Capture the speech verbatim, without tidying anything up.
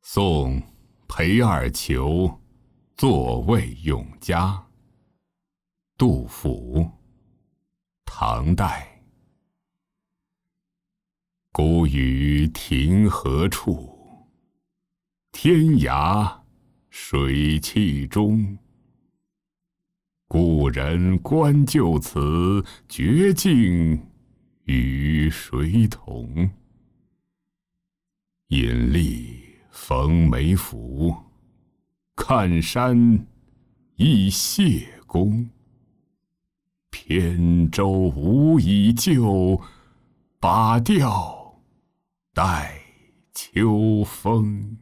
宋裴二求座位永嘉。杜甫，唐代。孤于庭何处？天涯水气中。故人关就此，绝境与谁同？隐历逢梅福，看山亦谢公。扁舟无以就，把钓待秋风。